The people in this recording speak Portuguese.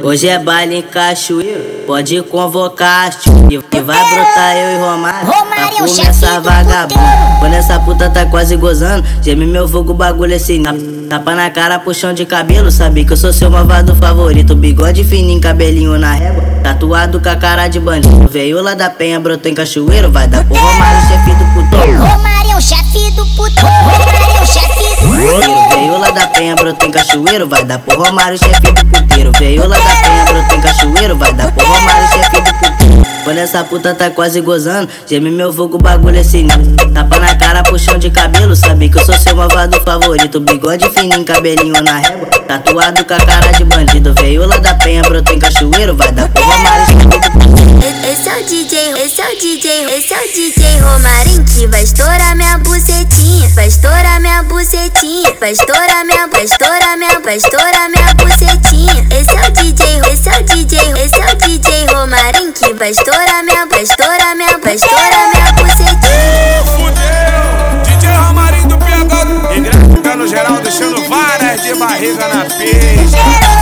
Hoje é baile em Cachoeiro, pode convocar e vai brotar eu e Romário pra comer essa vagabunda. Quando essa puta tá quase gozando, geme meu vulgo, bagulho assim. Tapa na cara, puxão de cabelo, sabe que eu sou seu malvado favorito. Bigode fininho, cabelinho na régua, tatuado com a cara de bandido. Veio lá da Penha, brotou em Cachoeiro, vai dar pro Romário, chefe do puteiro. Romário é o chefe do puteiro. Romário é o chefe do puteiro. Veio lá da Penha, brotou em Cachoeiro, vai dar pro Romário, chefe do puteiro. Veio lá da Penha, brotou em Cachoeiro, vai dar pro Romário, chefe do puteiro. Quando essa puta tá quase gozando, geme meu vulgo, bagulho assim. Tapa na cara, puxão de cabelo, sabe que eu sou seu malvado favorito. Bigode fininho, cabelinho na régua, tatuado com a cara de bandido. Veio lá da Penha, brotou em Cachoeiro, vai dar pro Romário, chefe do puteiro. Esse é o DJ Romarinho que vai estourar minha bucetinha. Vai estourar minha bucetinha. Vai estourar minha bucetinha. Esse é o DJ Romarinho que vai estourar minha bucetinha. Fudeu! DJ Romarinho do PH, engrafando geral, deixando várias de barriga na pista.